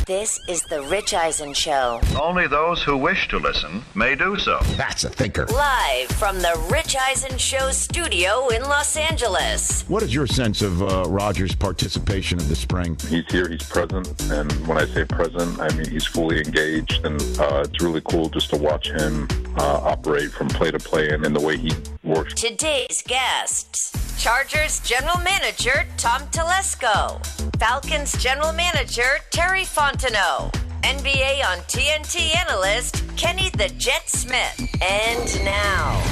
This is the Rich Eisen Show. Only those who wish to listen may do so. That's a thinker. Live from the Rich Eisen Show studio in Los Angeles. What is your sense of Rogers' participation in the spring? He's here, he's present, and when I say present, I mean he's fully engaged, and it's really cool just to watch him operate from play to play and in the way he works. Today's guests: Chargers General Manager Tom Telesco, Falcons General Manager Terry Fontenot, NBA on TNT analyst Kenny the Jet Smith. And now,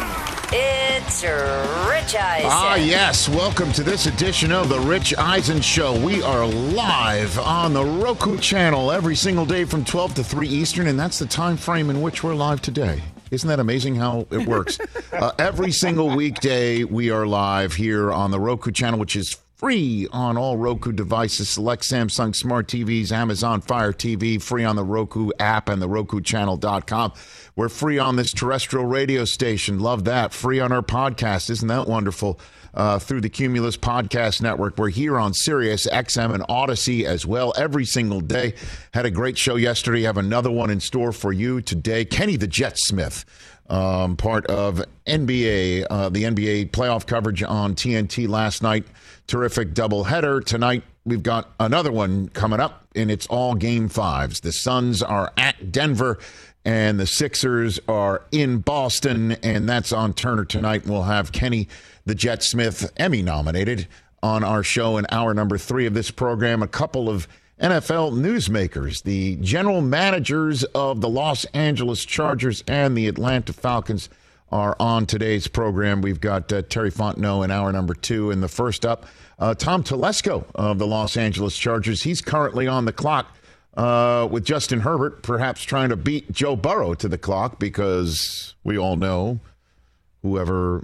it's Rich Eisen. Ah, yes. Welcome to this edition of the Rich Eisen Show. We are live on the Roku channel every single day from 12 to 3 Eastern, and that's the time frame in which we're live today. Isn't that amazing how it works? Every single weekday, we are live here on the Roku channel, which is free on all Roku devices, select Samsung Smart TVs, Amazon Fire TV, free on the Roku app and the RokuChannel.com. We're free on this terrestrial radio station. Love that. Free on our podcast. Isn't that wonderful? Through the Cumulus Podcast Network. We're here on Sirius XM and Odyssey as well every single day. Had a great show yesterday. Have another one in store for you today. Kenny the Jet Smith, part of NBA, the NBA playoff coverage on TNT last night. Terrific doubleheader. Tonight, we've got another one coming up, and it's all Game 5s. The Suns are at Denver, and the Sixers are in Boston, and that's on Turner tonight. We'll have Kenny the Jet Smith, Emmy nominated, on our show in hour number 3 of this program. A couple of NFL newsmakers, the general managers of the Los Angeles Chargers and the Atlanta Falcons, are on today's program. We've got Terry Fontenot in hour number 2. And the first up, Tom Telesco of the Los Angeles Chargers. He's currently on the clock with Justin Herbert, perhaps trying to beat Joe Burrow to the clock, because we all know whoever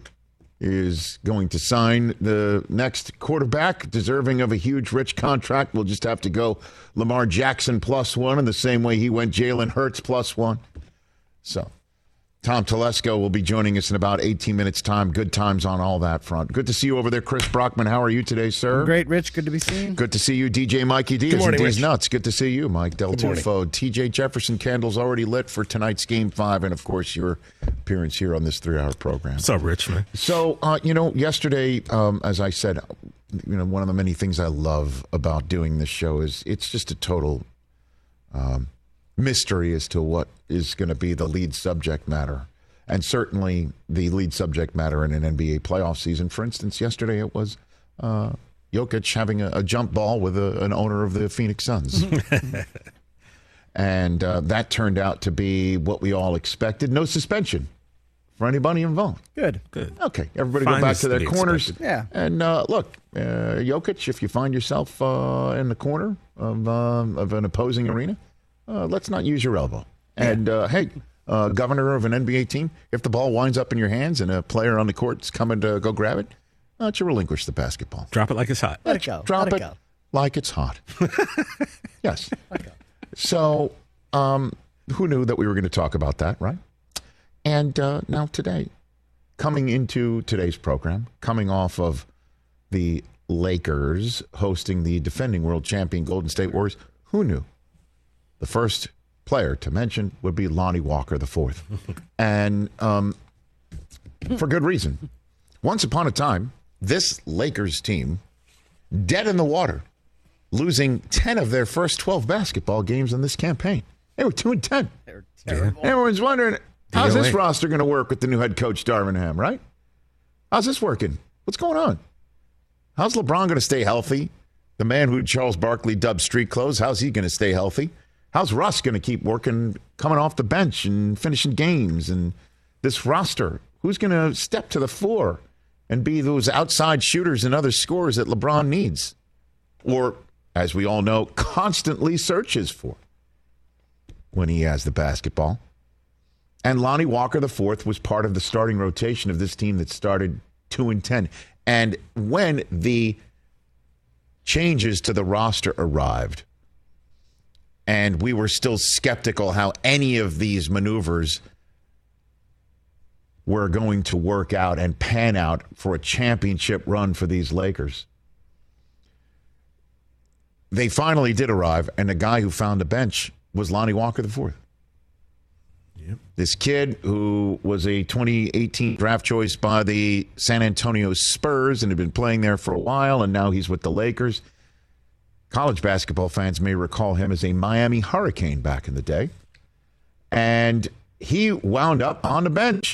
is going to sign the next quarterback deserving of a huge, rich contract will just have to go Lamar Jackson +1 in the same way he went Jalen Hurts +1. So Tom Telesco will be joining us in about 18 minutes' time. Good times on all that front. Good to see you over there, Chris Brockman. How are you today, sir? Great, Rich. Good to be seen. Good to see you, DJ Mikey D. Good morning, D's Rich. Nuts. Good to see you, Mike Del Tufo. TJ Jefferson candles already lit for tonight's Game 5, and, of course, your appearance here on this 3-hour program. What's up, Rich, man? So, yesterday, as I said, one of the many things I love about doing this show is it's just a total mystery as to what is going to be the lead subject matter. And certainly the lead subject matter in an NBA playoff season. For instance, yesterday it was Jokic having a jump ball with an owner of the Phoenix Suns. And that turned out to be what we all expected. No suspension for anybody involved. Good. Okay, everybody go back to their corners. Expected. Yeah. And look, Jokic, if you find yourself in the corner of an opposing arena, let's not use your elbow. And, hey, governor of an NBA team, if the ball winds up in your hands and a player on the court is coming to go grab it, why don't you relinquish the basketball? Drop it like it's hot. Let it go. Drop Let it go. like it's hot. Yes. So who knew that we were going to talk about that, right? And now today, coming into today's program, coming off of the Lakers hosting the defending world champion Golden State Warriors, who knew? The first player to mention would be Lonnie Walker IV. And for good reason. Once upon a time, this Lakers team, dead in the water, losing 10 of their first 12 basketball games in this campaign. They were 2-10. They were terrible. Everyone's wondering, how's this DOA. roster going to work with the new head coach, Darvin Ham, right? How's this working? What's going on? How's LeBron going to stay healthy? The man who Charles Barkley dubbed street clothes, how's he going to stay healthy? How's Russ going to keep working, coming off the bench and finishing games? And this roster, who's going to step to the floor and be those outside shooters and other scorers that LeBron needs? Or, as we all know, constantly searches for when he has the basketball. And Lonnie Walker IV was part of the starting rotation of this team that started 2-10. And when the changes to the roster arrived, and we were still skeptical how any of these maneuvers were going to work out and pan out for a championship run for these Lakers, they finally did arrive, and the guy who found the bench was Lonnie Walker IV. Yep. This kid who was a 2018 draft choice by the San Antonio Spurs and had been playing there for a while, and now he's with the Lakers. College basketball fans may recall him as a Miami Hurricane back in the day. And he wound up on the bench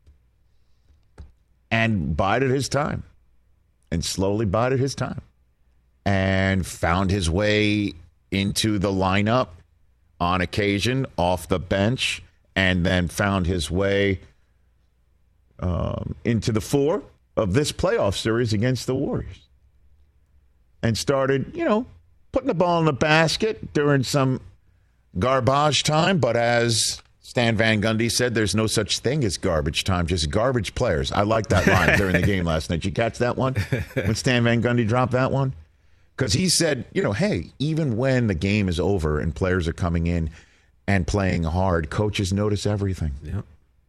and bided his time and slowly bided his time and found his way into the lineup on occasion off the bench, and then found his way into the four of this playoff series against the Warriors and started, putting the ball in the basket during some garbage time. But as Stan Van Gundy said, there's no such thing as garbage time, just garbage players. I like that line during the game last night. Did you catch that one when Stan Van Gundy dropped that one? Because he said, hey, even when the game is over and players are coming in and playing hard, coaches notice everything. Yep.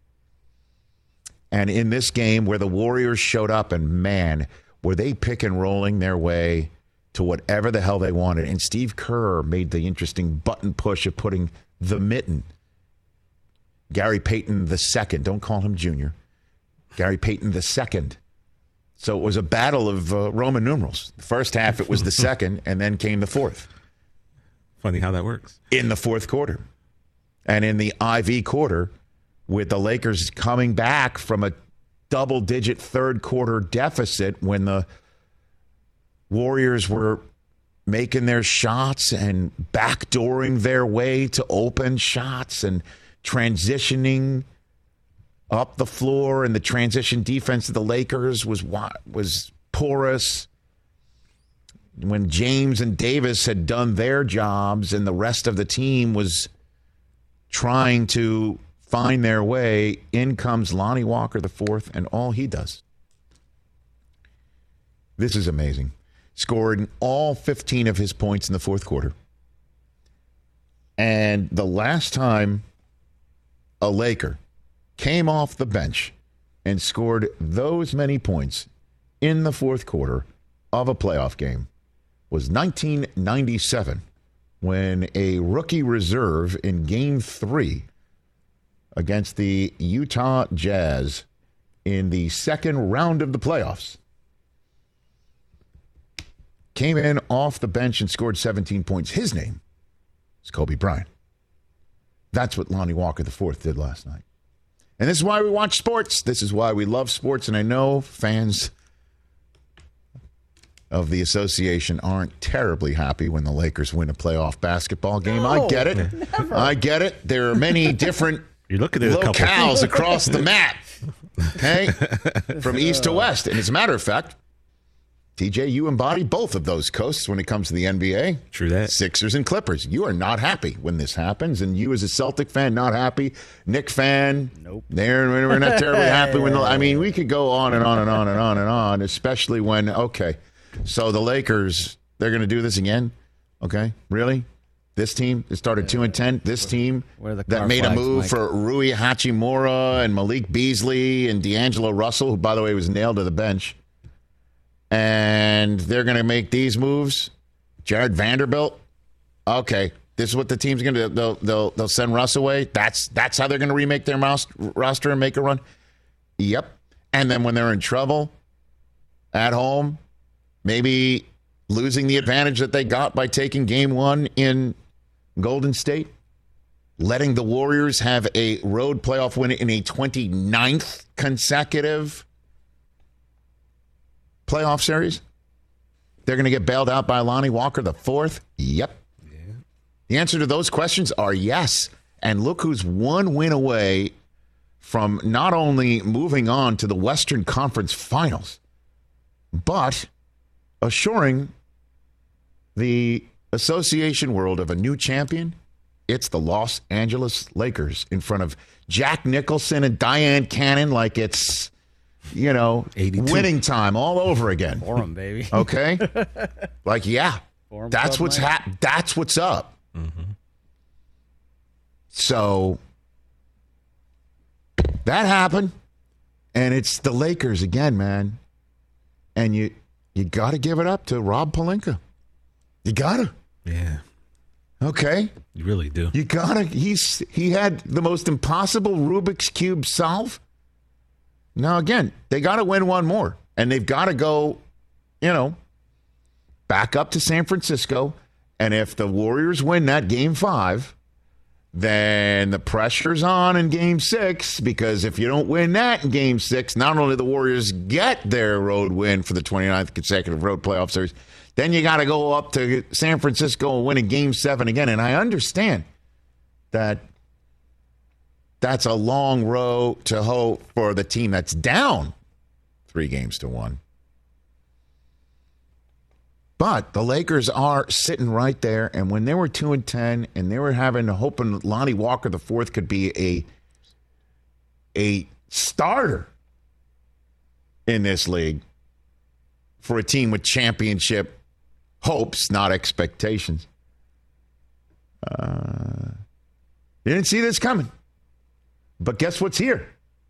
And in this game where the Warriors showed up, and man, were they pick and rolling their way to whatever the hell they wanted. And Steve Kerr made the interesting button push of putting the mitten, Gary Payton II, don't call him Junior, Gary Payton II. So it was a battle of Roman numerals. The first half, it was the second, and then came the fourth. Funny how that works. In the fourth quarter. And in the IV quarter, with the Lakers coming back from a double-digit third-quarter deficit when the Warriors were making their shots and backdooring their way to open shots and transitioning up the floor, and the transition defense of the Lakers was porous. When James and Davis had done their jobs and the rest of the team was trying to find their way, in comes Lonnie Walker IV, and all he does. This is amazing. Scored all 15 of his points in the fourth quarter. And the last time a Laker came off the bench and scored those many points in the fourth quarter of a playoff game was 1997, when a rookie reserve in Game 3 against the Utah Jazz in the second round of the playoffs came in off the bench and scored 17 points. His name is Kobe Bryant. That's what Lonnie Walker IV did last night. And this is why we watch sports. This is why we love sports. And I know fans of the association aren't terribly happy when the Lakers win a playoff basketball game. No, I get it. Never. I get it. There are many different locales across the map, okay, from east to west. And as a matter of fact, TJ, you embody both of those coasts when it comes to the NBA. True that. Sixers and Clippers. You are not happy when this happens, and you as a Celtic fan, not happy. Knick fan, nope. We're not terribly happy. We could go on and on and on and on and on, especially when, okay, so the Lakers, they're going to do this again? Okay, really? This team that started 2-10, this team that made a move for Rui Hachimura and Malik Beasley and D'Angelo Russell, who, by the way, was nailed to the bench. And they're going to make these moves. Jared Vanderbilt. Okay, this is what the team's going to do. They'll send Russ away. That's how they're going to remake their roster and make a run. Yep. And then when they're in trouble at home, maybe losing the advantage that they got by taking game one in Golden State, letting the Warriors have a road playoff win in a 29th consecutive playoff series. They're going to get bailed out by Lonnie Walker IV? Yep. Yeah. The answer to those questions are yes. And look who's one win away from not only moving on to the Western Conference Finals, but assuring the association world of a new champion. It's the Los Angeles Lakers in front of Jack Nicholson and Diane Cannon, like it's, 82. Winning time all over again. For 'em, baby. Okay? Like, yeah. That's what's that's what's up. Mm-hmm. So that happened, and it's the Lakers again, man. And you got to give it up to Rob Pelinka. You gotta. Yeah. Okay. You really do. You gotta. He had the most impossible Rubik's Cube solve. Now, again, they got to win one more. And they've got to go, back up to San Francisco. And if the Warriors win that Game 5, then the pressure's on in Game 6. Because if you don't win that in Game 6, not only the Warriors get their road win for the 29th consecutive road playoff series, then you got to go up to San Francisco and win a Game 7 again. And I understand that that's a long road to hoe for the team that's down 3-1. But the Lakers are sitting right there. And when they were 2-10 and they were hoping Lonnie Walker IV could be a starter in this league for a team with championship hopes, not expectations. You didn't see this coming. But guess what's here?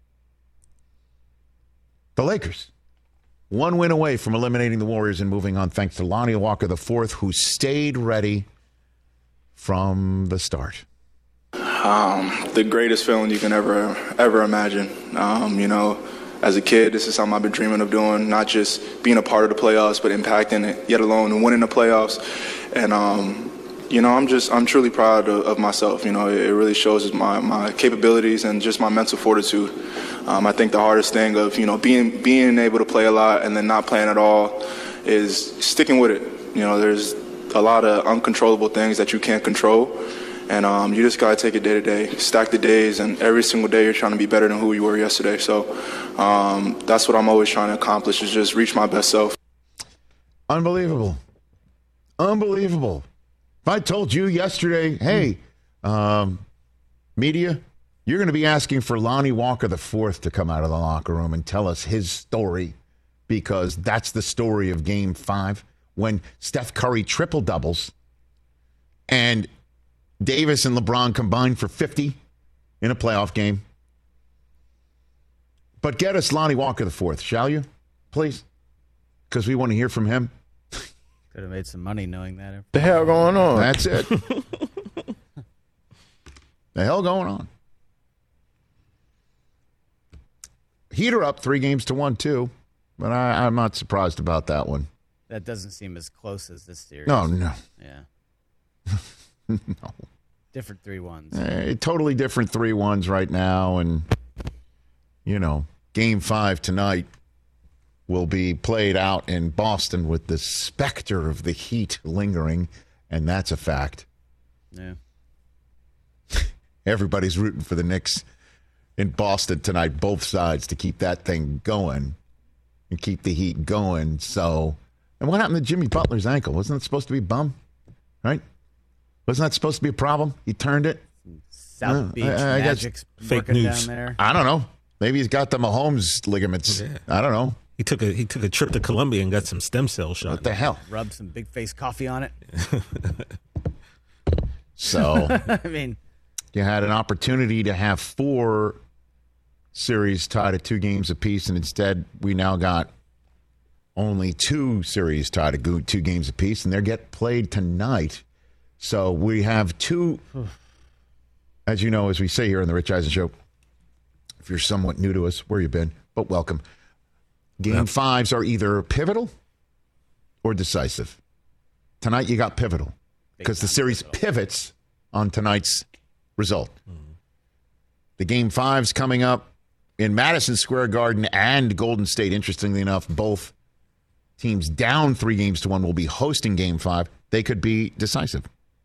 The Lakers. One win away from eliminating the Warriors and moving on thanks to Lonnie Walker IV, who stayed ready from the start. The greatest feeling you can ever imagine. As a kid, this is something I've been dreaming of doing, not just being a part of the playoffs, but impacting it, yet alone winning the playoffs. And, I'm truly proud of myself. It really shows my capabilities and just my mental fortitude. I think the hardest thing of, being able to play a lot and then not playing at all is sticking with it. There's a lot of uncontrollable things that you can't control. And you just got to take it day to day, stack the days, and every single day you're trying to be better than who you were yesterday. So that's what I'm always trying to accomplish, is just reach my best self. Unbelievable. If I told you yesterday, hey, media, you're going to be asking for Lonnie Walker IV to come out of the locker room and tell us his story, because that's the story of Game 5 when Steph Curry triple doubles and Davis and LeBron combined for 50 in a playoff game. But get us Lonnie Walker IV, shall you? Please. Because we want to hear from him. Could have made some money knowing that. The hell going on? That's it. The hell going on? Heater up 3-1 too. But I'm not surprised about that one. That doesn't seem as close as this series. No. Yeah. No. Different 3-1s. Totally different 3-1s right now. And, Game 5 tonight will be played out in Boston with the specter of the heat lingering. And that's a fact. Yeah. Everybody's rooting for the Knicks in Boston tonight, both sides, to keep that thing going and keep the heat going. So, and what happened to Jimmy Butler's ankle? Wasn't it supposed to be bum? Right? Wasn't that supposed to be a problem? He turned it. South Beach I Magic's fake working news. down there. I don't know. Maybe he's got the Mahomes ligaments. Yeah. I don't know. He took a trip to Colombia and got some stem cell shots. What the hell? Rub some big face coffee on it. So, I mean, you had an opportunity to have 4 series tied at 2 games apiece, and instead we now got only 2 series tied at 2 games apiece, and they get played tonight. So we have 2, as you know, as we say here on the Rich Eisen Show, if you're somewhat new to us, where you been, but welcome. Game 5s are either pivotal or decisive. Tonight you got pivotal because the series pivots on tonight's result. The Game 5s coming up in Madison Square Garden and Golden State. Interestingly enough, both teams down 3-1 will be hosting Game 5. They could be decisive.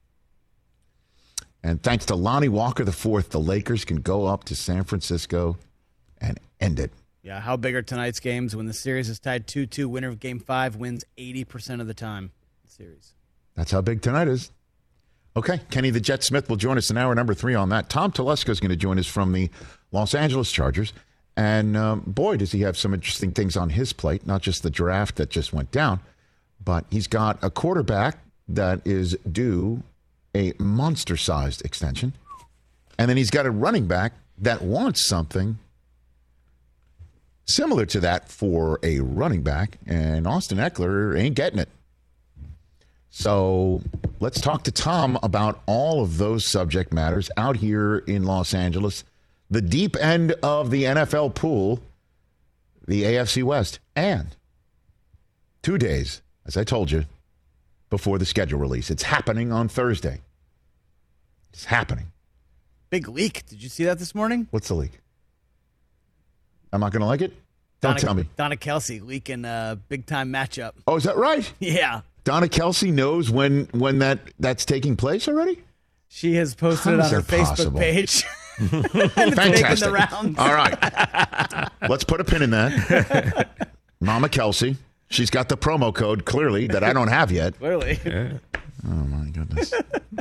And thanks to Lonnie Walker IV, the Lakers can go up to San Francisco and end it. yeah, how big are tonight's games? When the series is tied 2-2, winner of Game 5 wins 80% of the time. Series. That's how big tonight is. Okay, Kenny the Jet Smith will join us in hour number 3 on that. Tom Telesco is going to join us from the Los Angeles Chargers. And boy, does he have some interesting things on his plate, not just the draft that just went down, but he's got a quarterback that is due a monster-sized extension. And then he's got a running back that wants something similar to that for a running back, and Austin Eckler ain't getting it. So let's talk to Tom about all of those subject matters out here in Los Angeles, the deep end of the NFL pool, the AFC West, and 2 days, as I told you, before the schedule release. It's happening on Thursday. It's happening. Big leak. Did you see that this morning? What's the leak? I'm not going to like it? Don't tell me. Donna Kelsey leaking a big-time matchup. Oh, is that right? Yeah. Donna Kelsey knows when that's taking place already? She has posted it on her Facebook page. Fantastic. The rounds. All right. Let's put a pin in that. Mama Kelsey. She's got the promo code, clearly, that I don't have yet. Clearly. Yeah. Oh, my goodness.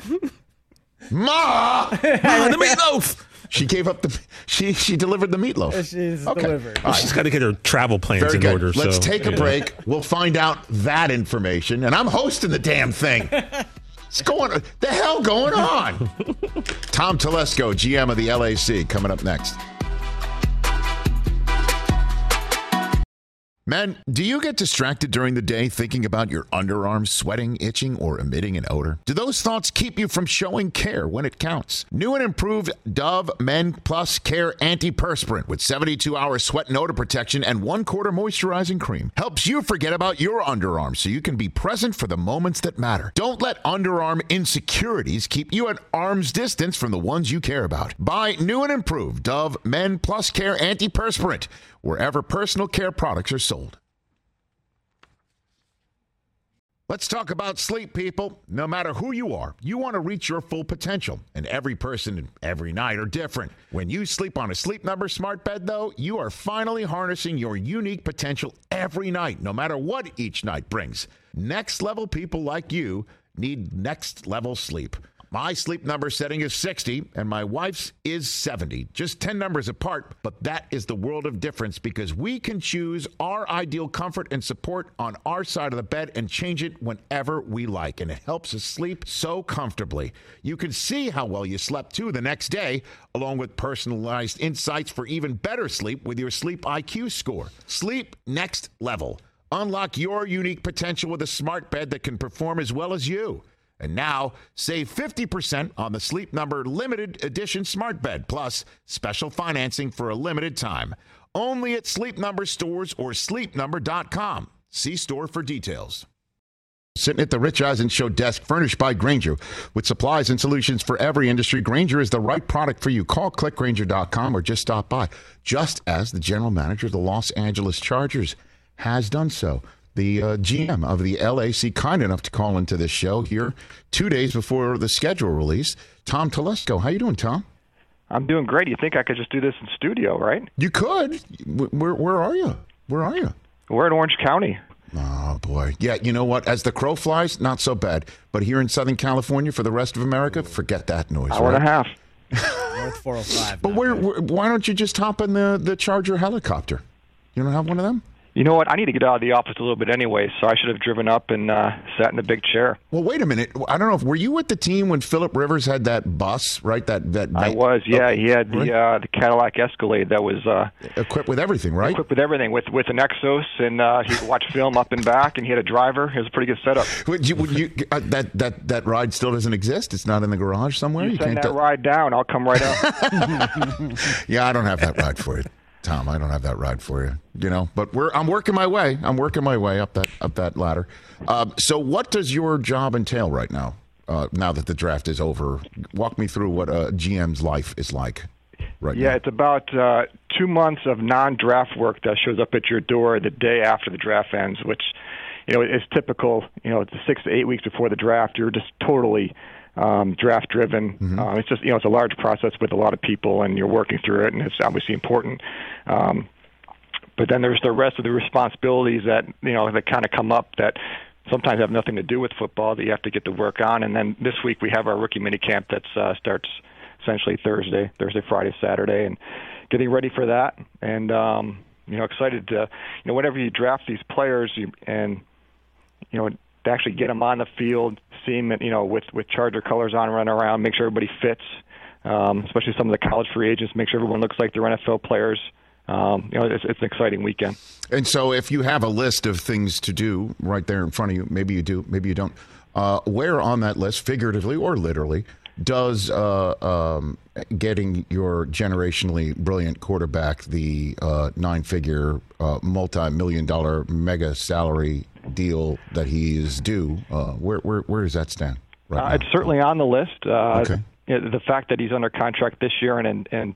Ma! The meatloaf! She gave up she delivered the meatloaf. She's delivered. All right. She's got to get her travel plans Very in good. order. Let's take a break. We'll find out that information. And I'm hosting the damn thing. The hell going on? Tom Telesco, GM of the LAC, coming up next. Men, do you get distracted during the day thinking about your underarms sweating, itching, or emitting an odor? Do those thoughts keep you from showing care when it counts? New and improved Dove Men Plus Care Antiperspirant with 72-hour sweat and odor protection and 1/4 moisturizing cream helps you forget about your underarms so you can be present for the moments that matter. Don't let underarm insecurities keep you at arm's distance from the ones you care about. Buy new and improved Dove Men Plus Care Antiperspirant wherever personal care products are sold. Let's talk about sleep, people. No matter who you are, you want to reach your full potential. And every person and every night are different. When you sleep on a Sleep Number smart bed, though, you are finally harnessing your unique potential every night, no matter what each night brings. Next level people like you need next level sleep. My Sleep Number setting is 60, and my wife's is 70. Just 10 numbers apart, but that is the world of difference because we can choose our ideal comfort and support on our side of the bed and change it whenever we like, and it helps us sleep so comfortably. You can see how well you slept, too, the next day, along with personalized insights for even better sleep with your Sleep IQ score. Sleep next level. Unlock your unique potential with a smart bed that can perform as well as you. And now, save 50% on the Sleep Number limited edition smart bed, plus special financing for a limited time. Only at Sleep Number stores or sleepnumber.com. See store for details. Sitting at the Rich Eisen Show desk, furnished by Grainger. With supplies and solutions for every industry, Grainger is the right product for you. Call clickgrainger.com or just stop by, just as the general manager of the Los Angeles Chargers has done so. The GM of the LAC, kind enough to call into this show here 2 days before the schedule release. Tom Telesco. How you doing, Tom? I'm doing great. You think I could just do this in studio, right? You could. Where are you? Where are you? We're in Orange County. Oh, boy. Yeah, you know what? As the crow flies, not so bad. But here in Southern California, for the rest of America, forget that noise. Hour and a half. North 405. But why don't you just hop in the Charger helicopter? You don't have one of them? You know what? I need to get out of the office a little bit anyway, so I should have driven up and sat in a big chair. Well, wait a minute. I don't know if were you with the team when Philip Rivers had that bus, right? That I was. Yeah, he had the Cadillac Escalade that was equipped with everything, right? Equipped with everything, with an Exos, and he could watch film up and back, and he had a driver. It was a pretty good setup. Would you that ride still doesn't exist? It's not in the garage somewhere. You send that ride down, I'll come right up. Yeah, I don't have that ride for you, Tom. I don't have that ride for you. You know, but I'm working my way. I'm working my way up that ladder. So, what does your job entail right now? Now that the draft is over, walk me through what a GM's life is like. Right now. Yeah, it's about 2 months of non-draft work that shows up at your door the day after the draft ends, which, is typical. It's 6 to 8 weeks before the draft. You're just totally draft driven. Mm-hmm. It's just, it's a large process with a lot of people, and you're working through it, and it's obviously important. But then there's the rest of the responsibilities that, that kind of come up that sometimes have nothing to do with football that you have to get to work on. And then this week we have our rookie minicamp that starts essentially Thursday, Friday, Saturday, and getting ready for that. And, excited to, whenever you draft these players and, to actually get them on the field, see them, with Charger colors on, run around, make sure everybody fits, especially some of the college free agents, make sure everyone looks like they're NFL players. It's an exciting weekend. And so if you have a list of things to do right there in front of you, maybe you do, maybe you don't. Where on that list, figuratively or literally, does getting your generationally brilliant quarterback the 9-figure, multi-million-dollar mega salary deal that he is due, where does that stand right now? It's certainly on the list. Okay. The fact that he's under contract this year and in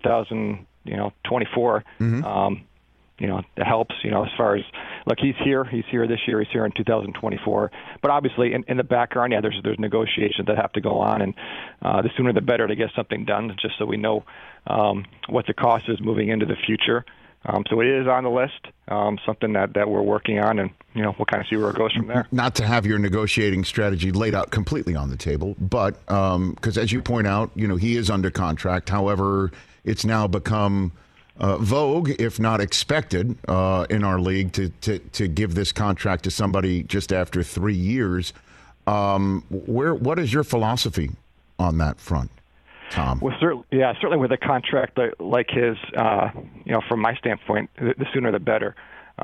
2024, it helps, as far as, look, he's here this year, he's here in 2024. But obviously, in the background, there's negotiations that have to go on, and the sooner the better to get something done, just so we know what the cost is moving into the future. So it is on the list, something that we're working on, and we'll kind of see where it goes from there. Not to have your negotiating strategy laid out completely on the table, but because as you point out, he is under contract. However, it's now become vogue, if not expected, in our league to give this contract to somebody just after 3 years. What is your philosophy on that front, Tom? Well, certainly with a contract like his, from my standpoint, the sooner the better.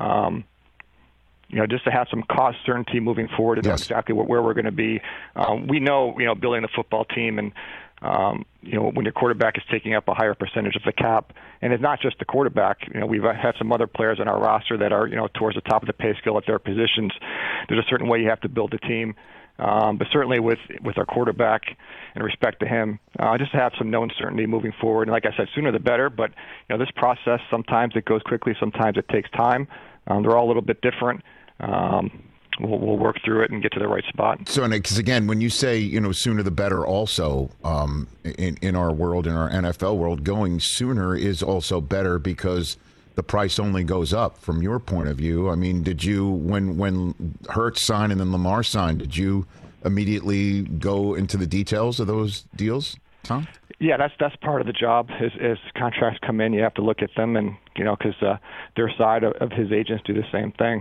Just to have some cost certainty moving forward and know exactly where we're going to be. We know, building a football team and, when your quarterback is taking up a higher percentage of the cap, and it's not just the quarterback. We've had some other players on our roster that are, towards the top of the pay scale at their positions. There's a certain way you have to build a team. But certainly with our quarterback, in respect to him, just to have some known certainty moving forward. And like I said, sooner the better. But this process, sometimes it goes quickly, sometimes it takes time. They're all a little bit different. We'll work through it and get to the right spot. So, because again, when you say sooner the better, also in our world, in our NFL world, going sooner is also better because the price only goes up. From your point of view, I mean, did you when Hurts signed and then Lamar signed, did you immediately go into the details of those deals, Tom? Yeah, that's part of the job. As contracts come in, you have to look at them, and because their side of his agents do the same thing.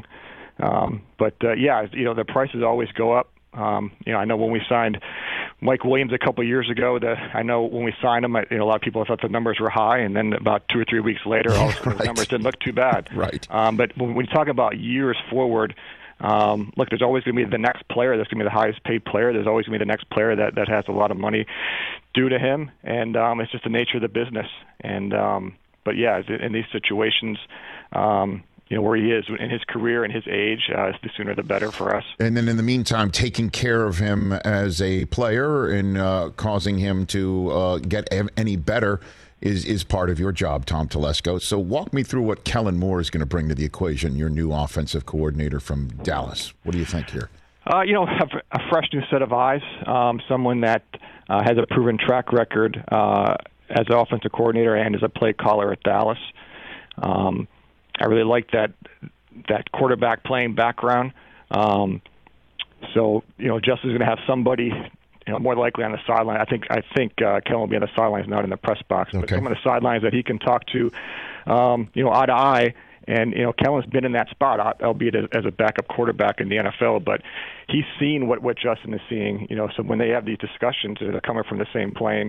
The prices always go up. I know when we signed Mike Williams a couple of years ago, I know when we signed him, a lot of people thought the numbers were high, and then about 2 or 3 weeks later, all of a sudden the numbers didn't look too bad. Right. But when you talk about years forward, look, there's always going to be the next player that's going to be the highest paid player. There's always going to be the next player that has a lot of money due to him, and it's just the nature of the business. And in these situations, where he is in his career and his age, the sooner the better for us. And then in the meantime, taking care of him as a player and causing him to get any better is part of your job, Tom Telesco. So walk me through what Kellen Moore is going to bring to the equation, your new offensive coordinator from Dallas. What do you think here? Have a fresh new set of eyes, someone that has a proven track record as an offensive coordinator and as a play caller at Dallas. I really like that quarterback playing background. So Justin's going to have somebody, more likely on the sideline. I think Kellen will be on the sidelines, not in the press box. But some of the sidelines that he can talk to, eye to eye. And Kellen's been in that spot, albeit as a backup quarterback in the NFL. But he's seen what Justin is seeing. So when they have these discussions, they're coming from the same plane.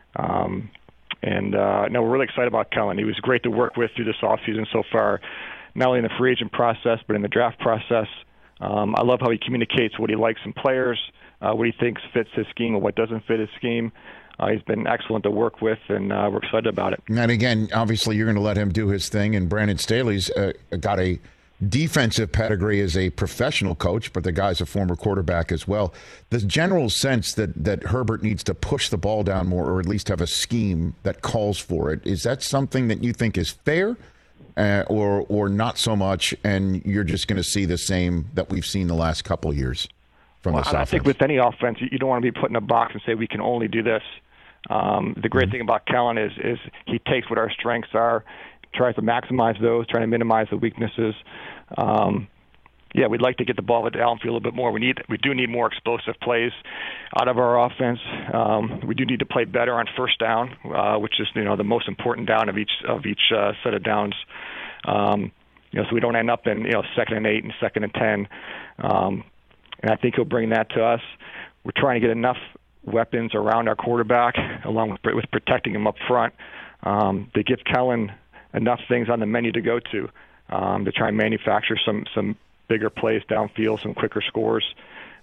We're really excited about Kellen. He was great to work with through this offseason so far, not only in the free agent process, but in the draft process. I love how he communicates what he likes in players, what he thinks fits his scheme and what doesn't fit his scheme. He's been excellent to work with, and we're excited about it. And again, obviously, you're going to let him do his thing, and Brandon Staley's got a defensive pedigree as a professional coach, but the guy's a former quarterback as well. The general sense that Herbert needs to push the ball down more, or at least have a scheme that calls for it, is that something that you think is fair, or not so much, and you're just going to see the same that we've seen the last couple of years from this offense? I think with any offense, you don't want to be put in a box and say we can only do this. The great thing about Kellen is he takes what our strengths are, tries to maximize those, trying to minimize the weaknesses. We'd like to get the ball to Allen Field a little bit more. We do need more explosive plays out of our offense. We do need to play better on first down, which is the most important down of each set of downs. So we don't end up in 2nd and 8 and 2nd and 10. And I think he'll bring that to us. We're trying to get enough weapons around our quarterback, along with protecting him up front, to give Kellen enough things on the menu to go to try and manufacture some bigger plays downfield, some quicker scores.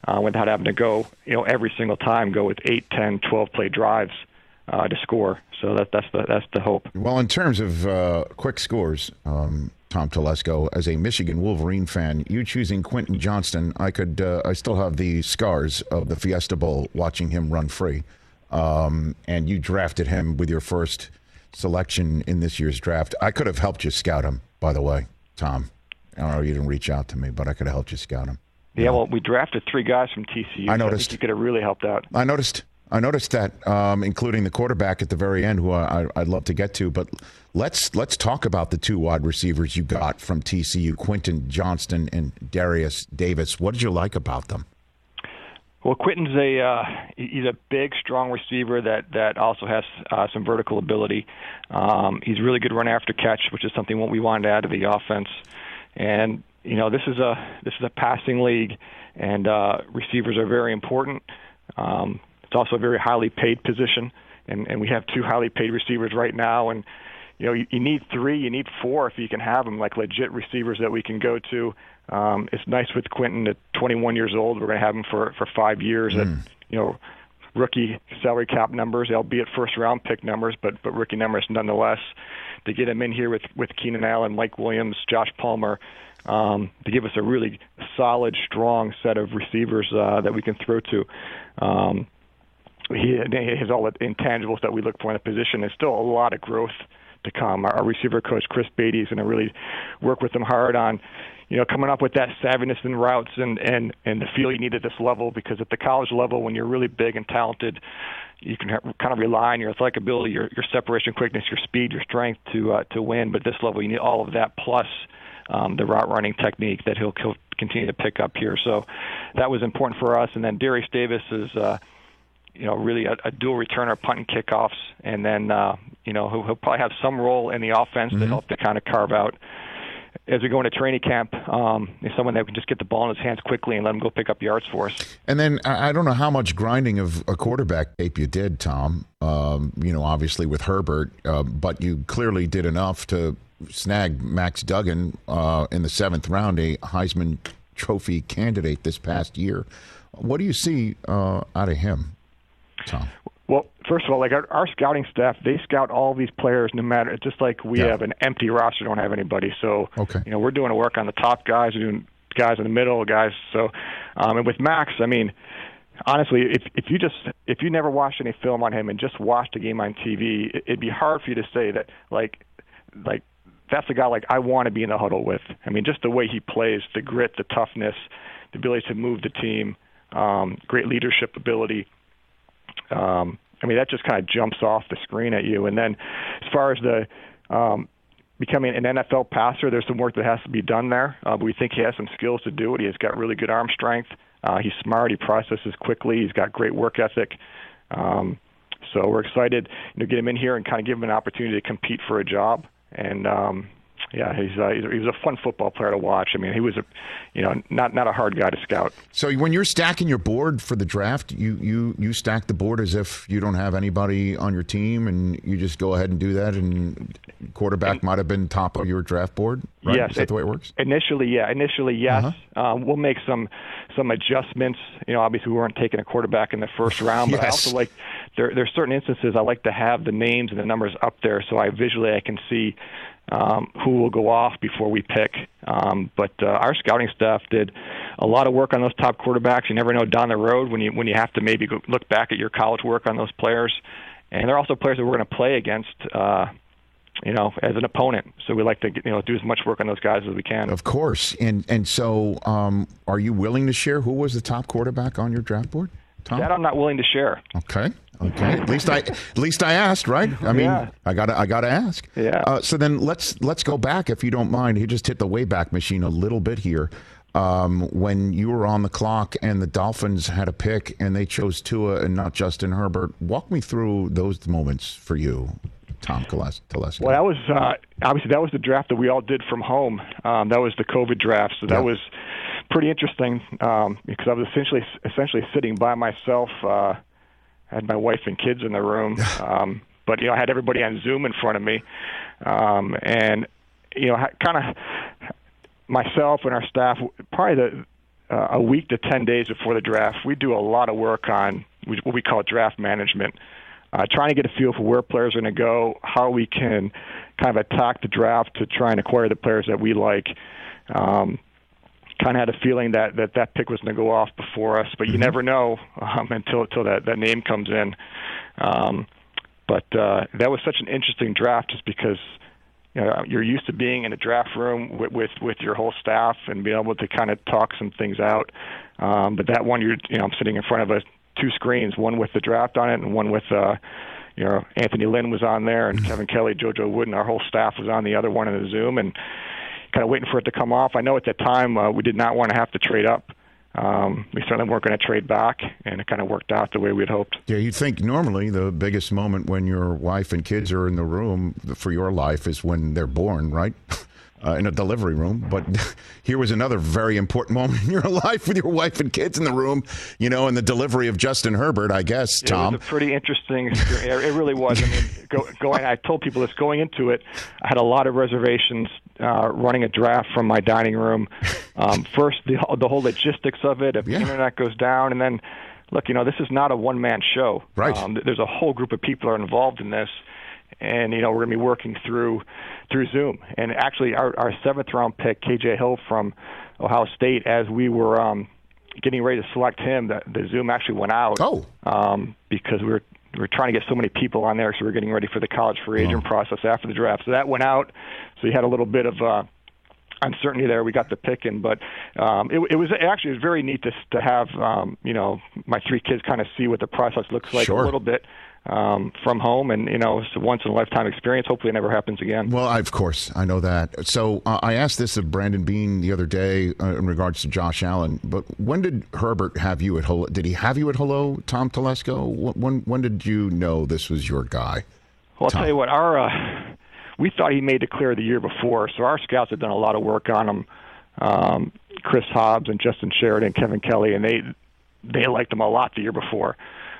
without having to go, every single time go with 8, 10, 12 play drives to score. So that's the hope. Well, in terms of quick scores, Tom Telesco, as a Michigan Wolverine fan, you choosing Quentin Johnston, I still have the scars of the Fiesta Bowl watching him run free. And you drafted him with your first selection in this year's draft. I could have helped you scout him, by the way, Tom. I don't know, you didn't reach out to me, but I could have helped you scout him. Yeah, well, we drafted 3 guys from TCU. I noticed. So I think you could have really helped out. I noticed that, including the quarterback at the very end, who I'd love to get to. But let's talk about the 2 wide receivers you got from TCU, Quentin Johnston and Darius Davis. What did you like about them? Well, Quentin's he's a big, strong receiver that also has some vertical ability. He's really good run after catch, which is something we wanted to add to the offense. And this is a passing league, and receivers are very important. It's also a very highly paid position, and we have 2 highly paid receivers right now. And you need 3, you need 4 if you can have them, like legit receivers that we can go to. It's nice with Quentin at 21 years old. We're going to have him for 5 years at rookie salary cap numbers, albeit first-round pick numbers, but rookie numbers nonetheless. To get him in here with Keenan Allen, Mike Williams, Josh Palmer, to give us a really solid, strong set of receivers that we can throw to. He has all the intangibles that we look for in the position. There's still a lot of growth to come. Our receiver coach, Chris Beatty, is going to really work with him hard on coming up with that savviness in routes and the feel you need at this level, because at the college level, when you're really big and talented, you can kind of rely on your athletic ability, your separation quickness, your speed, your strength to win. But at this level, you need all of that plus the route running technique that he'll continue to pick up here. So that was important for us. And then Darius Davis is really a dual returner, punt and kickoffs, and then he'll probably have some role in the offense to help to kind of carve out as we go into training camp. Is someone that can just get the ball in his hands quickly and let him go pick up yards for us. And then I don't know how much grinding of a quarterback tape you did, Tom. Obviously with Herbert, but you clearly did enough to snag Max Duggan in the 7th round, a Heisman Trophy candidate this past year. What do you see out of him, Tom? Well, first of all, like our scouting staff, they scout all these players no matter, just like we have an empty roster, don't have anybody. So, we're doing work on the top guys, we're doing guys in the middle, guys. So, and with Max, I mean, honestly, if you never watched any film on him and just watched a game on TV, it'd be hard for you to say that, like that's a guy like I want to be in the huddle with. I mean, just the way he plays, the grit, the toughness, the ability to move the team, great leadership ability. That just kind of jumps off the screen at you. And then as far as the becoming an NFL passer, there's some work that has to be done there. But we think he has some skills to do it. He has got really good arm strength. He's smart. He processes quickly. He's got great work ethic. So we're excited to get him in here and kind of give him an opportunity to compete for a job. And he was a fun football player to watch. I mean, he was not a hard guy to scout. So when you're stacking your board for the draft, you stack the board as if you don't have anybody on your team, and you just go ahead and do that. And quarterback might have been top of your draft board, right? Yes, is that the way it works? Initially, yes. We'll make some adjustments. Obviously, we weren't taking a quarterback in the first round, but I also like there's certain instances I like to have the names and the numbers up there, so I can see who will go off before we pick. But our scouting staff did a lot of work on those top quarterbacks. You never know down the road when you have to maybe go look back at your college work on those players. And they're also players that we're going to play against, as an opponent. So we like to do as much work on those guys as we can. Of course. And so are you willing to share who was the top quarterback on your draft board, Tom? That I'm not willing to share. Okay. At least I asked, right? I mean, yeah. I gotta ask. Yeah. So then let's go back, if you don't mind. He just hit the Wayback Machine a little bit here. When you were on the clock and the Dolphins had a pick and they chose Tua and not Justin Herbert, walk me through those moments for you, Tom Telesco. Well, that was obviously that was the draft that we all did from home. That was the COVID draft, so that was pretty interesting because I was essentially sitting by myself. I had my wife and kids in the room, but I had everybody on Zoom in front of me, and kind of myself and our staff. Probably a week to 10 days before the draft, we do a lot of work on what we call draft management, trying to get a feel for where players are going to go, how we can kind of attack the draft to try and acquire the players that we like. Kind of had a feeling that pick was going to go off before us, but you never know until that name comes in. But that was such an interesting draft just because you're used to being in a draft room with your whole staff and being able to kind of talk some things out. But that one, I'm sitting in front of two screens, one with the draft on it and one with Anthony Lynn was on there and Kevin Kelly, JoJo Wooden, our whole staff was on the other one in the Zoom and kind of waiting for it to come off. I know at that time we did not want to have to trade up. We certainly weren't going to trade back, and it kind of worked out the way we'd hoped. Yeah, you'd think normally the biggest moment when your wife and kids are in the room for your life is when they're born, right? In a delivery room. But here was another very important moment in your life with your wife and kids in the room, in the delivery of Justin Herbert, I guess, Tom. It was a pretty interesting experience. It really was. I mean, I told people this going into it, I had a lot of reservations running a draft from my dining room. First, the whole logistics of it, if the internet goes down, and then, look, this is not a one-man show. Right. There's a whole group of people that are involved in this. And, we're going to be working through Zoom. And actually, our seventh-round pick, KJ Hill from Ohio State, as we were getting ready to select him, the Zoom actually went out. Because we were trying to get so many people on there, so we were getting ready for the college free agent process after the draft. So that went out. So you had a little bit of uncertainty there. We got the pick in. But it was very neat to have, my three kids kind of see what the process looks like a little bit. From home, and it's a once-in-a-lifetime experience. Hopefully it never happens again. Well, of course, I know that. So I asked this of Brandon Beane the other day in regards to Josh Allen, but when did Herbert have you at hello? Did he have you at hello, Tom Telesco? When did you know this was your guy? Well, I'll tell you what, we thought he made it clear the year before, so our scouts had done a lot of work on him. Chris Hobbs and Justin Sheridan, Kevin Kelly, and they liked him a lot the year before.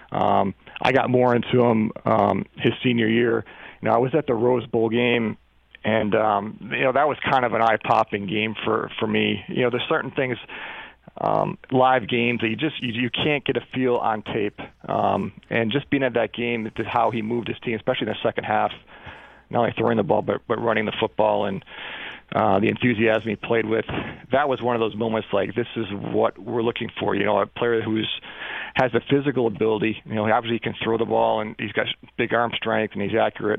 I got more into him his senior year. I was at the Rose Bowl game, and that was kind of an eye-popping game for me. There's certain things, live games that you can't get a feel on tape. And just being at that game, how he moved his team, especially in the second half, not only throwing the ball but running the football and the enthusiasm he played with, that was one of those moments like, this is what we're looking for. A player has the physical ability. Obviously he can throw the ball and he's got big arm strength and he's accurate.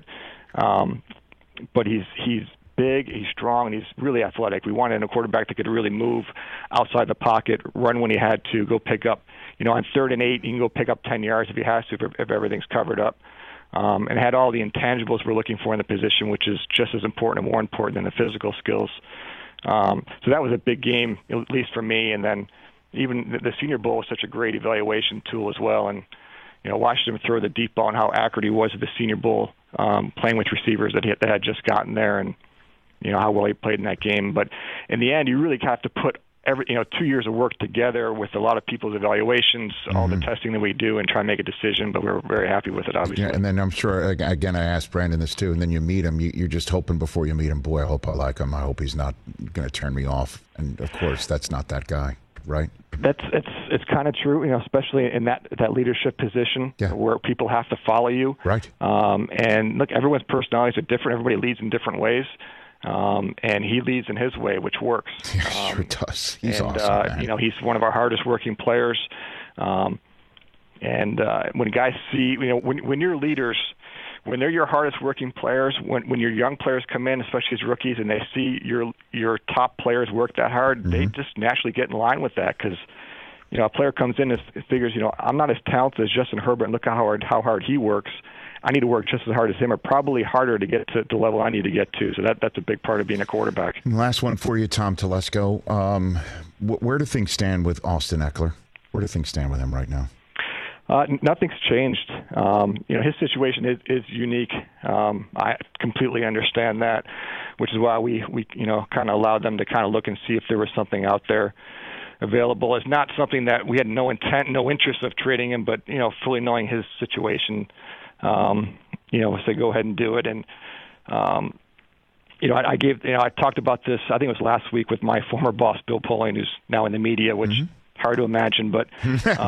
But he's big, he's strong, and he's really athletic. We wanted a quarterback that could really move outside the pocket, run when he had to, go pick up. On 3rd and 8, he can go pick up 10 yards if he has to, if everything's covered up. And had all the intangibles we're looking for in the position, which is just as important and more important than the physical skills. So that was a big game, at least for me. And then even the Senior Bowl was such a great evaluation tool as well. And, watching him throw the deep ball and how accurate he was at the Senior Bowl, playing with receivers that had just gotten there, and, how well he played in that game. But in the end, you really have to put 2 years of work together with a lot of people's evaluations, all the testing that we do, and try and make a decision. But we're very happy with it, obviously. Yeah, and then I'm sure, again, I asked Brandon this too, and then you meet him. You're just hoping before you meet him, boy, I hope I like him. I hope he's not going to turn me off. And, of course, that's not that guy, right? It's kind of true, especially in that leadership position where people have to follow you. Right. And, look, everyone's personalities are different. Everybody leads in different ways. And he leads in his way, which works. Yeah, sure does. He's awesome, man. He's one of our hardest working players. And when guys see, when you're leaders, when they're your hardest working players, when your young players come in, especially as rookies, and they see your top players work that hard, they just naturally get in line with that because, a player comes in and figures, I'm not as talented as Justin Herbert, and look how hard he works. I need to work just as hard as him, or probably harder to get to the level I need to get to. So that's a big part of being a quarterback. And last one for you, Tom Telesco. Where do things stand with Austin Eckler? Where do things stand with him right now? Nothing's changed. His situation is unique. I completely understand that, which is why we kind of allowed them to kind of look and see if there was something out there available. It's not something that we had no intent, no interest of trading him, but fully knowing his situation, say go ahead and do it. And I talked about this, I think it was last week, with my former boss, Bill Pulling, who's now in the media, which hard to imagine, but it's, as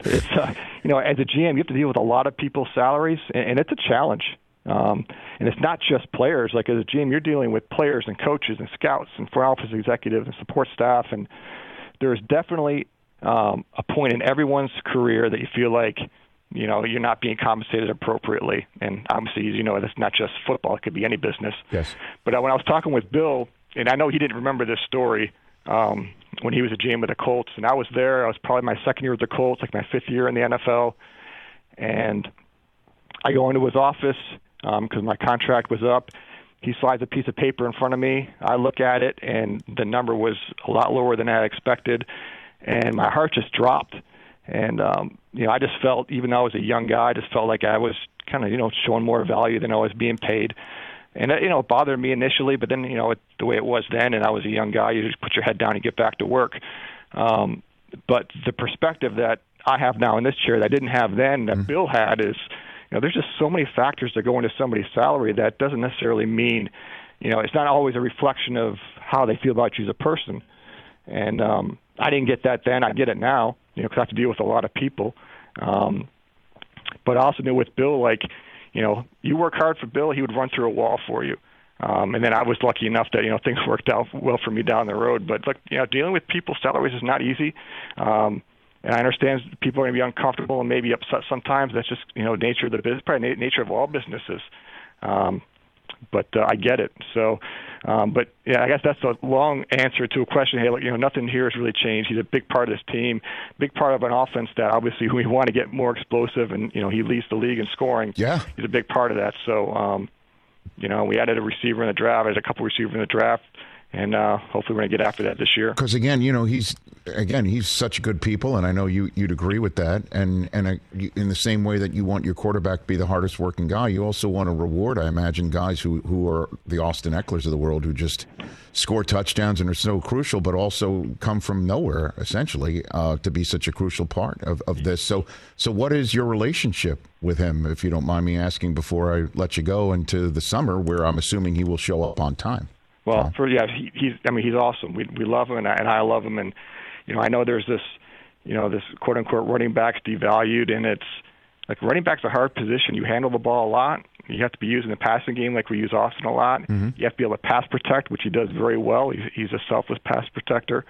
a GM, you have to deal with a lot of people's salaries, and it's a challenge. And it's not just players. Like, as a GM, you're dealing with players and coaches and scouts and front office executives and support staff, and there's definitely a point in everyone's career that you feel like, you're not being compensated appropriately. And obviously, that's not just football. It could be any business. Yes. But when I was talking with Bill, and I know he didn't remember this story when he was a GM with the Colts, and I was there. I was probably my second year with the Colts, like my fifth year in the NFL. And I go into his office because my contract was up. He slides a piece of paper in front of me. I look at it, and the number was a lot lower than I expected, and my heart just dropped. And, I just felt, even though I was a young guy, I just felt like I was kind of, showing more value than I was being paid. And, it bothered me initially, but then, the way it was then, and I was a young guy, you just put your head down and get back to work. But the perspective that I have now in this chair that I didn't have then, that Bill had, is, there's just so many factors that go into somebody's salary that doesn't necessarily mean, it's not always a reflection of how they feel about you as a person. And I didn't get that then. I get it now, because I have to deal with a lot of people. But I also knew with Bill, like, you work hard for Bill, he would run through a wall for you. And then I was lucky enough that, things worked out well for me down the road. But, look, dealing with people's salaries is not easy. And I understand people are going to be uncomfortable and maybe upset sometimes. That's just, nature of the business, probably nature of all businesses. But I get it. So, but yeah, I guess that's a long answer to a question. Hey, look, nothing here has really changed. He's a big part of this team, big part of an offense that obviously we want to get more explosive, and he leads the league in scoring. Yeah, he's a big part of that. So, we added a receiver in the draft. Added a couple receivers in the draft. And hopefully we're going to get after that this year. Because again, he's such good people, and I know you'd agree with that. And in the same way that you want your quarterback to be the hardest working guy, you also want to reward, I imagine, guys who are the Austin Ecklers of the world, who just score touchdowns and are so crucial, but also come from nowhere essentially to be such a crucial part of this. So what is your relationship with him, if you don't mind me asking, before I let you go into the summer, where I'm assuming he will show up on time? Well, he's awesome. We love him, and I love him. And I know there's this, this quote unquote running backs devalued, and it's like running back's a hard position. You handle the ball a lot. You have to be using the passing game like we use Austin a lot. Mm-hmm. You have to be able to pass protect, which he does very well. He's a selfless pass protector.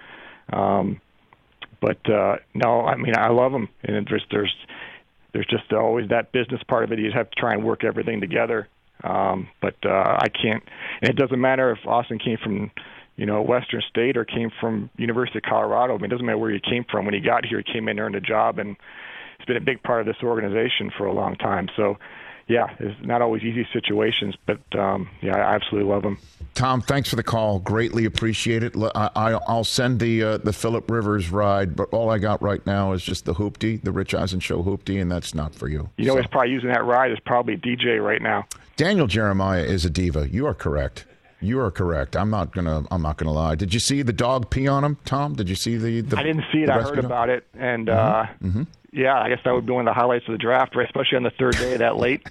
But no, I love him, and there's just always that business part of it. You have to try and work everything together. But I can't, and it doesn't matter if Austin came from, Western State or came from University of Colorado. It doesn't matter where he came from. When he got here, he came in, earned a job, and it's been a big part of this organization for a long time. So, yeah, it's not always easy situations, but I absolutely love him. Tom, thanks for the call. Greatly appreciate it. I'll send the Phillip Rivers ride, but all I got right now is just the hoopty, the Rich Eisen Show hoopty, and that's not for you. He's probably using that ride is probably DJ right now. Daniel Jeremiah is a diva. You are correct. I'm not gonna lie. Did you see the dog pee on him, Tom? Did you see the I didn't see it. I heard about it, and yeah, I guess that would be one of the highlights of the draft, right? Especially on the third day that late.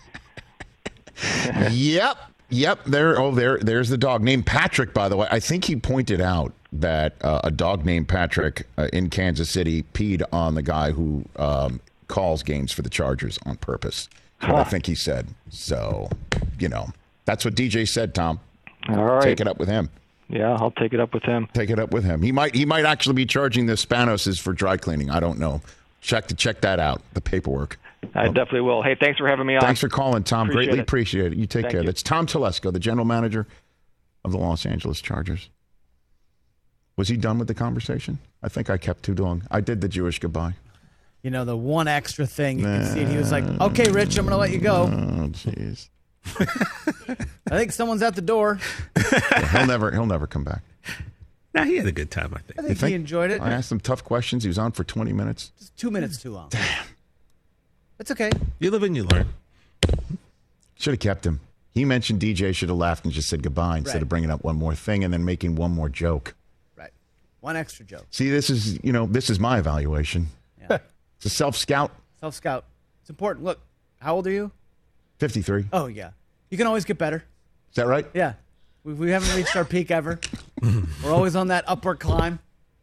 Yep. There's the dog named Patrick. By the way, I think he pointed out that a dog named Patrick in Kansas City peed on the guy who calls games for the Chargers on purpose. What I think he said. So, that's what DJ said, Tom. All right. Take it up with him. Yeah, I'll take it up with him. Take it up with him. He might actually be charging the Spanoses for dry cleaning. I don't know. Check that out, the paperwork. I definitely will. Hey, thanks for having me on. Thanks for calling, Tom. Greatly appreciate it. You take Thank care. you. That's Tom Telesco, the general manager of the Los Angeles Chargers. Was he done with the conversation? I think I kept too long. I did the Jewish goodbye. The one extra thing you can see. He was like, okay, Rich, I'm going to let you go. Oh, jeez. I think someone's at the door. Yeah, he'll never come back. Nah, he had a good time, I think. I think he enjoyed it. I asked him tough questions. He was on for 20 minutes. Just 2 minutes too long. Damn. It's okay. You live and you learn. Should have kept him. He mentioned DJ should have laughed and just said goodbye instead of bringing up one more thing and then making one more joke. Right. One extra joke. See, this is my evaluation. Yeah. It's a self-scout. Self-scout. It's important. Look, how old are you? 53. Oh, yeah. You can always get better. Is that right? Yeah. We haven't reached our peak ever. We're always on that upward climb.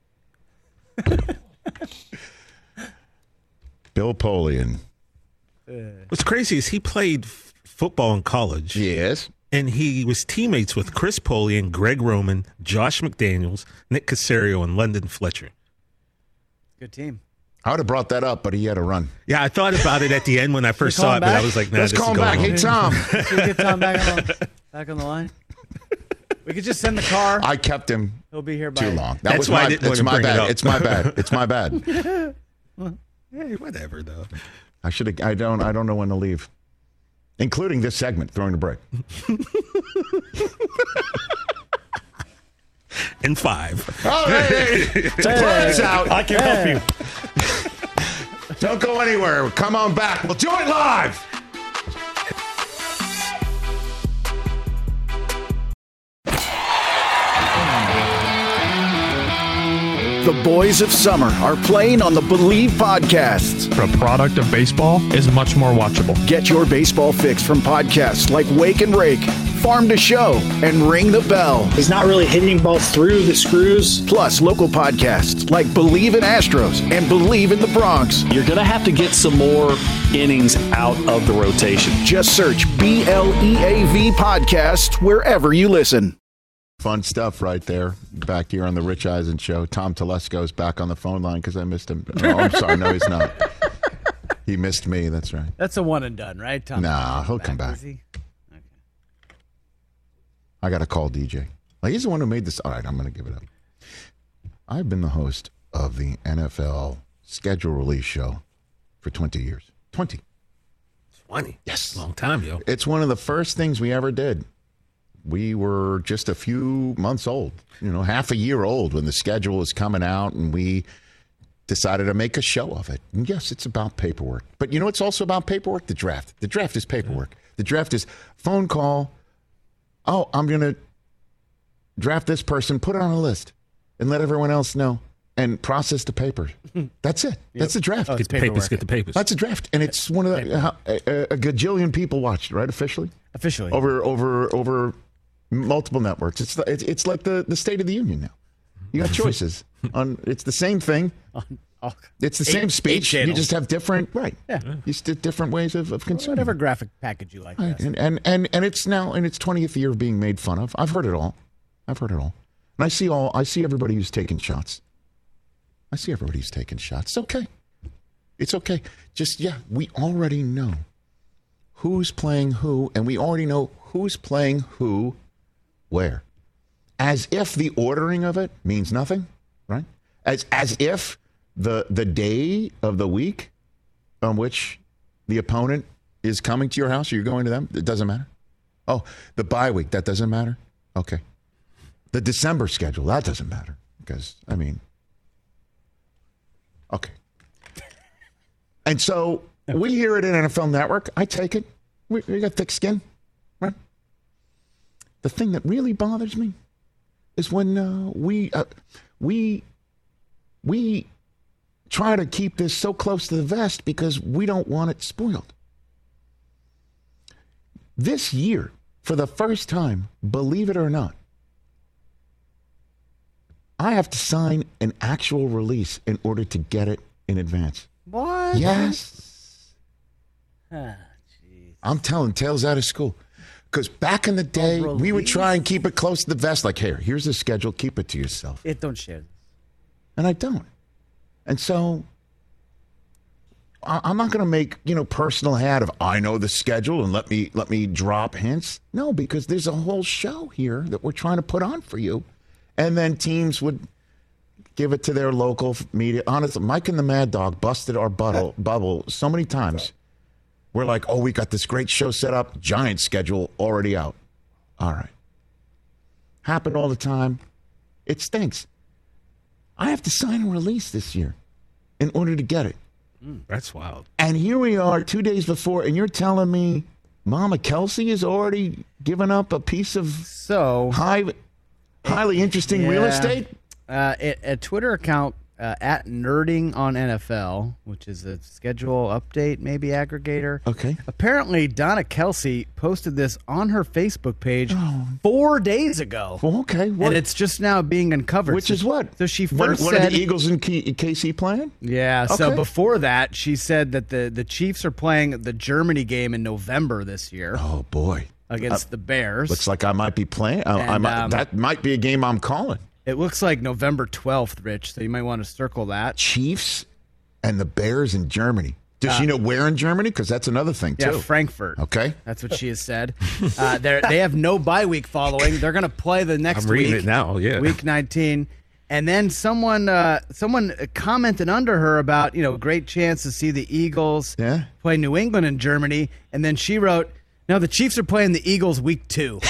Bill Polian. What's crazy is he played football in college. Yes. And he was teammates with Chris Polian, Greg Roman, Josh McDaniels, Nick Caserio, and London Fletcher. Good team. I would have brought that up, but he had to run. Yeah, I thought about it at the end when I first saw it, but I was like, nah, let's call him back. Hey, Tom. Should we get Tom back on the line? We could just send the car. I kept him He'll be here by too long. That's why I didn't want to bring it up. It's my bad. It's my bad. Hey, whatever, though. I should have. I don't know when to leave, including this segment, throwing the break. And 5. All right, Brian's out. I can help you. Don't go anywhere. Come on back. We'll do it live. The boys of summer are playing on the Believe podcasts. A product of baseball is much more watchable. Get your baseball fix from podcasts like Wake and Rake, Farm to Show, and Ring the Bell. He's not really hitting balls through the screws. Plus local podcasts like Believe in Astros and Believe in the Bronx. You're going to have to get some more innings out of the rotation. Just search BLEAV podcast wherever you listen. Fun stuff right there. Back here on the Rich Eisen Show. Tom Telesco's back on the phone line because I missed him. Oh, I'm sorry. No, he's not. He missed me. That's right. That's a one and done, right, Tom? Nah, he'll come back. Okay. I got to call DJ. Well, he's the one who made this. All right, I'm going to give it up. I've been the host of the NFL schedule release show for 20 years. 20. Yes. Long time, yo. It's one of the first things we ever did. We were just a few months old, half a year old when the schedule was coming out, and we decided to make a show of it. And yes, it's about paperwork. But it's also about paperwork? The draft. The draft is paperwork. The draft is phone call. Oh, I'm going to draft this person, put it on a list, and let everyone else know, and process the papers. That's it. Yep. That's the draft. Get the papers. That's a draft. And it's one of the, a gajillion people watched, right, officially? Officially. Over multiple networks. It's like the State of the Union now. You got choices. It's the same thing. It's the same speech. You just have different, right. Yeah. Just different ways of consuming. Whatever graphic package you like. Right. And it's now in its 20th year of being made fun of. I've heard it all. And I see everybody who's taking shots. It's okay. It's okay. Just, we already know who's playing who, and we already know who's playing who where. As if the ordering of it means nothing, right? As if the day of the week on which the opponent is coming to your house or you're going to them, it doesn't matter. Oh, the bye week, that doesn't matter? Okay. The December schedule, that doesn't matter. Because, okay. And so we hear it in NFL Network. I take it. We got thick skin, right? The thing that really bothers me is when we try to keep this so close to the vest because we don't want it spoiled. This year, for the first time, believe it or not, I have to sign an actual release in order to get it in advance. What? Yes. I'm telling tales out of school. Because back in the day, we would try and keep it close to the vest. Like, here's the schedule. Keep it to yourself. Don't share this. And I don't. And so I'm not going to make, personal hat of I know the schedule and let me drop hints. No, because there's a whole show here that we're trying to put on for you. And then teams would give it to their local media. Honestly, Mike and the Mad Dog busted our bubble so many times. We're like, oh, we got this great show set up. Giant schedule already out. All right. Happen all the time. It stinks. I have to sign a release this year in order to get it. That's wild. And here we are 2 days before, and you're telling me Mama Kelsey has already given up a piece of highly interesting real estate? A Twitter account at Nerding on NFL, which is a schedule update, maybe aggregator. Okay. Apparently, Donna Kelsey posted this on her Facebook page 4 days ago. Well, okay. And it's just now being uncovered. Which is what? So she first What said... are the Eagles and KC playing? Yeah, Okay. so before that, she said that the Chiefs are playing the Germany game in November this year. Oh, boy. Against the Bears. Looks like I might be playing. And, that might be a game I'm calling. It looks like November 12th, Rich, so you might want to circle that. Chiefs and the Bears in Germany. Does she know where in Germany? Because that's another thing, too. Yeah, Frankfurt. Okay. That's what she has said. They have no bye week following. They're going to play the next week. I'm reading it now, yeah. Week 19. And then someone commented under her about, great chance to see the Eagles play New England in Germany. And then she wrote, no, the Chiefs are playing the Eagles week 2.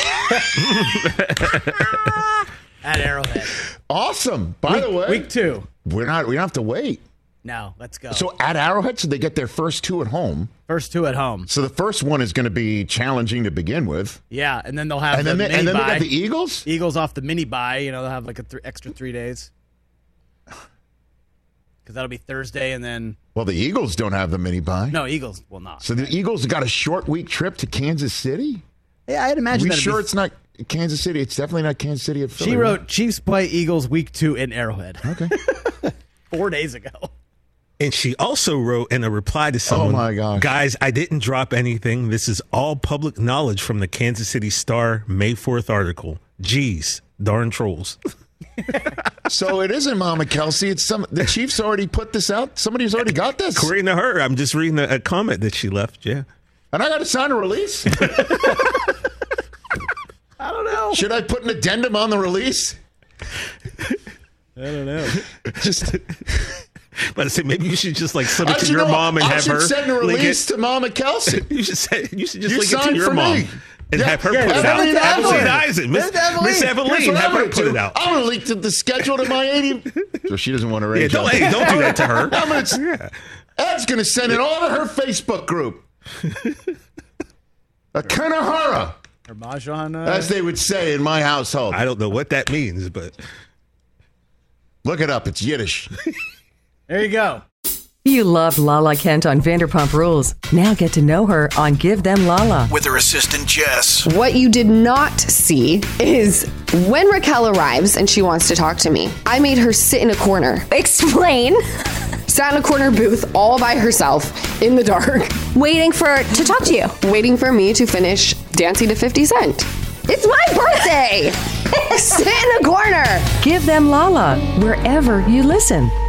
At Arrowhead. Awesome. By the way, week 2. We don't have to wait. No, let's go. So at Arrowhead, so they get their first 2 at home. First 2 at home. So the first one is going to be challenging to begin with. Yeah, and then they'll have mini bye. And then they got the Eagles? Eagles off the mini bye. They'll have like extra 3 days. Because that'll be Thursday and then... Well, the Eagles don't have the mini bye. No, Eagles will not. So the Eagles got a short week trip to Kansas City? Yeah, I'd imagine that. It's not Kansas City? It's definitely not Kansas City at Philly. She wrote, Chiefs play Eagles week 2 in Arrowhead. Okay. 4 days ago. And she also wrote in a reply to someone, oh my gosh. Guys, I didn't drop anything. This is all public knowledge from the Kansas City Star May 4th article. Geez, darn trolls. So it isn't Mama Kelsey. It's the Chiefs already put this out. Somebody's already got this. According to her, I'm just reading a comment that she left. Yeah. And I got to sign a release? I don't know. Should I put an addendum on the release? I don't know. Just... But I said maybe you should just send it to your mom and have her. I should send a release to Mama Kelsey. You should just link it to your mom and have her put it out. Evelyn Eisen, Miss Evelyn, have her put it out. I'm going to link the schedule to my 80. So she doesn't want to raise. Don't do that to her. Ed's going to send it all to her Facebook group. A Kanahara. Or Mahjong. As they would say in my household. I don't know what that means, but look it up. It's Yiddish. There you go. You loved Lala Kent on Vanderpump Rules. Now get to know her on Give Them Lala. With her assistant, Jess. What you did not see is when Raquel arrives and she wants to talk to me, I made her sit in a corner. Explain. Sat in a corner booth all by herself in the dark. Waiting to talk to you. Waiting for me to finish dancing to 50 Cent. It's my birthday. Sit in a corner. Give Them Lala wherever you listen.